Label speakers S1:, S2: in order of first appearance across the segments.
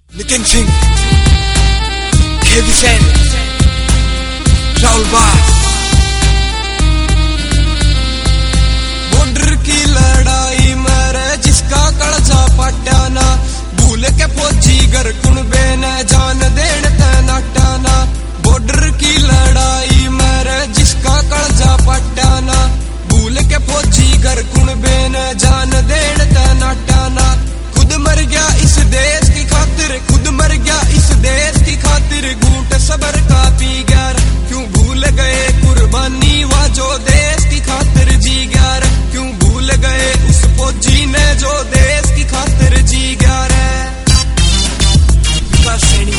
S1: Nitin Singh, KV Sain, Rahul Bas. Border की लड़ाई में जिसका कलजा पटाना, भूल के फौजी घर कुनबे न जान देन तनाटाना। बॉर्डर की लड़ाई में जिसका कलजा पटाना, भूल के फौजी घर कुनबे न जान देन तनाटाना। खुद मर गया इस देश की खातिर, खुद मर गया इस देश की खातिर, घूंट सबर का पी गया। क्यों भूल गए कुर्बानी वा जो देश की खातिर जी गया। क्यों भूल गए उस फौजी ने जो देश की खातिर जी गया। विकास सैनी।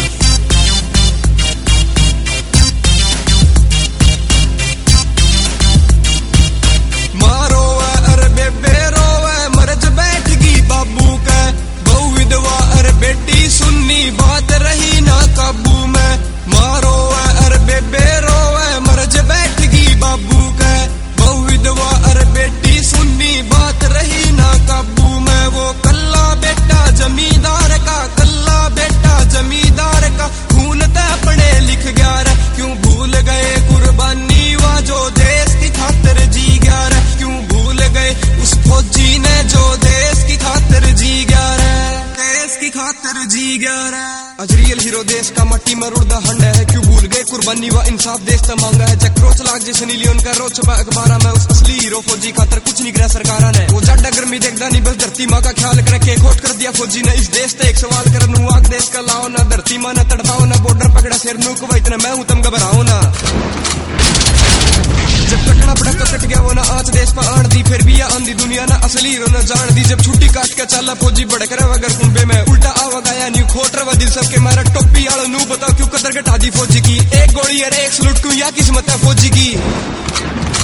S1: मारो अरे बेबे रोवे, मरज बैठ गई बाबू के। बहु विधवा अरे बेटी सुन्नी, बात रही ना काबू में। मारो अरे बेबे रोवे, मरज बैठ गई बाबू के। बहु विधवा अरे बेटी सुन्नी, बात रही ना काबू में। वो कल्ला बेटा जमींदार का, कल्ला बेटा जमींदार का, खून ते अपने लिख गया रे। क्यों भूल गए कुर्बानी वा जो देश की खातिर जी गया रे। क्यों भूल गए उस फौजी ने जो देश की खातिर जी गया रे, देश की खातिर जी गया रे। आज रियल हीरो देश का मट्टी में रुड़दा हंडा है। क्यों भूल गए कुर्बानी व इंसाफ देश तक मांगा है। चक्रोच लाग जैसे नीलियन का रोज छपा अखबारा में, उस असली हीरो फौजी खातर कुछ नहीं करा सरकारा ने। वो जाडा गर्मी देखदा नहीं, बस धरती माँ का ख्याल करके खोट कर दिया फौजी ने इस देश से। एक सवाल कर नू आग देश का लाओ ना, धरती माँ न तड़पाओ ना, बॉर्डर पकड़ा सिर नू को इतना मैं हूं तुम घबराओ ना। जब कटना पड़ा तो कट गया वो ना आंच देश पर आन दी, फिर भी या आंधी दुनिया ना असली हीरो न जान दी। जब छुट्टी काट के चाला फौजी भड़क रहा अगर कुंबे में, उल्टा आवाज आया न्यू खोट रहा दिल सबके मारा। टोपी आलो नू बताओ क्यों कदर घटा दी फौजी की। एक गोली अरे एक सलूट क्यों या किस्मत है फौजी की।